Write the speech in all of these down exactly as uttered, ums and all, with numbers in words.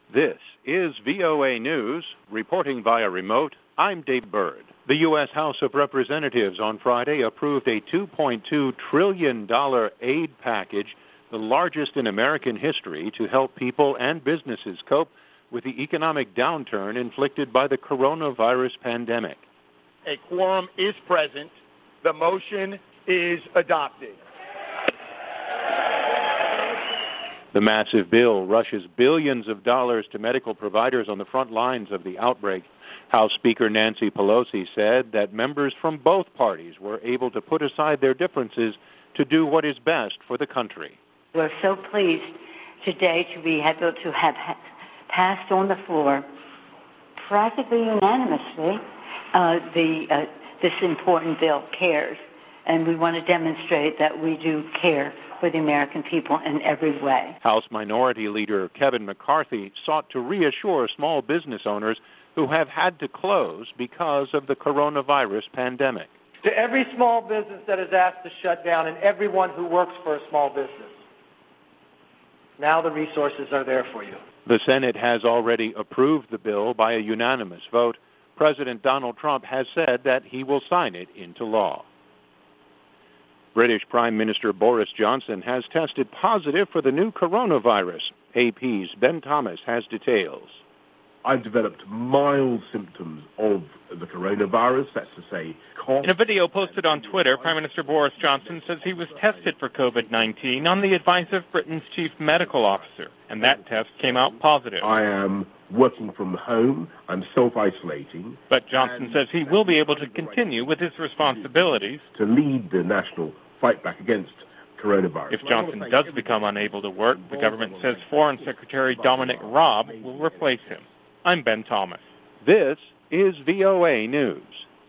This is V O A News. Reporting via remote, I'm Dave Bird. The U S House of Representatives on Friday approved a two point two trillion dollars aid package, the largest in American history, to help people and businesses cope with the economic downturn inflicted by the coronavirus pandemic. A quorum is present. The motion is adopted. The massive bill rushes billions of dollars to medical providers on the front lines of the outbreak. House Speaker Nancy Pelosi said that members from both parties were able to put aside their differences to do what is best for the country. We're so pleased today to be able to have passed on the floor practically unanimously uh, the uh, this important bill, CARES, and we want to demonstrate that we do care for the American people in every way. House Minority Leader Kevin McCarthy sought to reassure small business owners who have had to close because of the coronavirus pandemic. To every small business that is asked to shut down and everyone who works for a small business, now the resources are there for you. The Senate has already approved the bill by a unanimous vote. President Donald Trump has said that he will sign it into law. British Prime Minister Boris Johnson has tested positive for the new coronavirus. A P's Ben Thomas has details. I've developed mild symptoms of the coronavirus, that's to say, cough. In a video posted on Twitter, Prime Minister Boris Johnson says he was tested for COVID nineteen on the advice of Britain's chief medical officer, and that test came out positive. I am working from home. I'm self-isolating. But Johnson says he will be able to continue with his responsibilities to lead the national fight back against coronavirus. If Johnson does become unable to work, the government says Foreign Secretary Dominic Raab will replace him. I'm Ben Thomas. This is V O A News.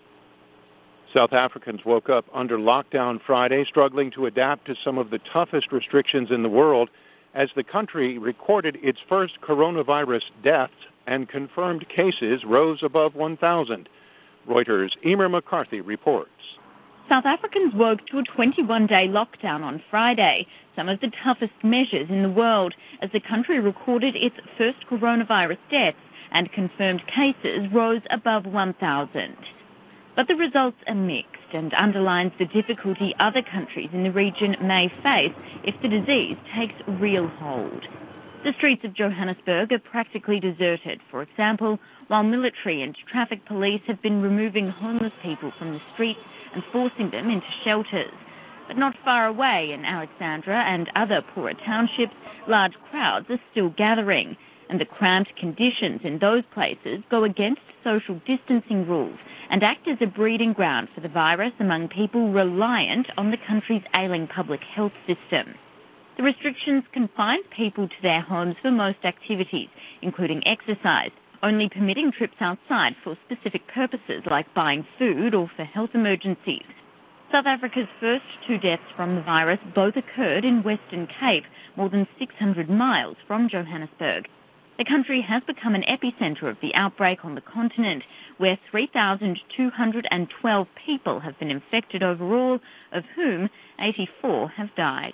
South Africans woke up under lockdown Friday, struggling to adapt to some of the toughest restrictions in the world as the country recorded its first coronavirus deaths and confirmed cases rose above one thousand. Reuters' Emer McCarthy reports. South Africans woke to a twenty-one day lockdown on Friday, some of the toughest measures in the world, as the country recorded its first coronavirus deaths and confirmed cases rose above one thousand. But the results are mixed and underlines the difficulty other countries in the region may face if the disease takes real hold. The streets of Johannesburg are practically deserted, for example, while military and traffic police have been removing homeless people from the streets and forcing them into shelters. But not far away in Alexandra and other poorer townships, large crowds are still gathering, and the cramped conditions in those places go against social distancing rules and act as a breeding ground for the virus among people reliant on the country's ailing public health system. The restrictions confine people to their homes for most activities, including exercise, only permitting trips outside for specific purposes like buying food or for health emergencies. South Africa's first two deaths from the virus both occurred in Western Cape, more than six hundred miles from Johannesburg. The country has become an epicenter of the outbreak on the continent, where three thousand two hundred twelve people have been infected overall, of whom eighty-four have died.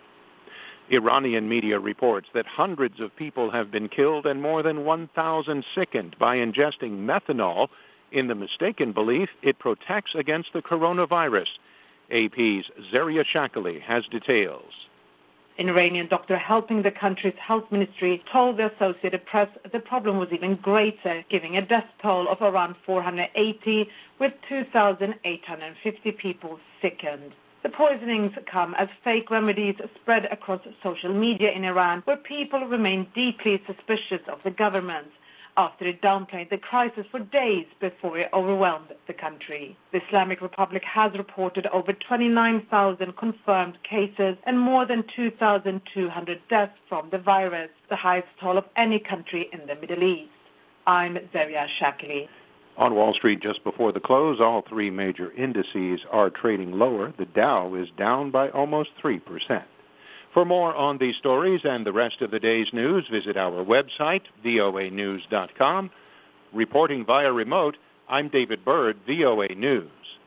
Iranian media reports that hundreds of people have been killed and more than one thousand sickened by ingesting methanol in the mistaken belief it protects against the coronavirus. A P's Zaria Shakali has details. An Iranian doctor helping the country's health ministry told the Associated Press the problem was even greater, giving a death toll of around four hundred eighty, with two thousand eight hundred fifty people sickened. The poisonings come as fake remedies spread across social media in Iran, where people remain deeply suspicious of the government after it downplayed the crisis for days before it overwhelmed the country. The Islamic Republic has reported over twenty-nine thousand confirmed cases and more than two thousand two hundred deaths from the virus, the highest toll of any country in the Middle East. I'm Zaria Shakali. On Wall Street just before the close, all three major indices are trading lower. The Dow is down by almost three percent. For more on these stories and the rest of the day's news, visit our website, V O A news dot com. Reporting via remote, I'm David Bird, V O A News.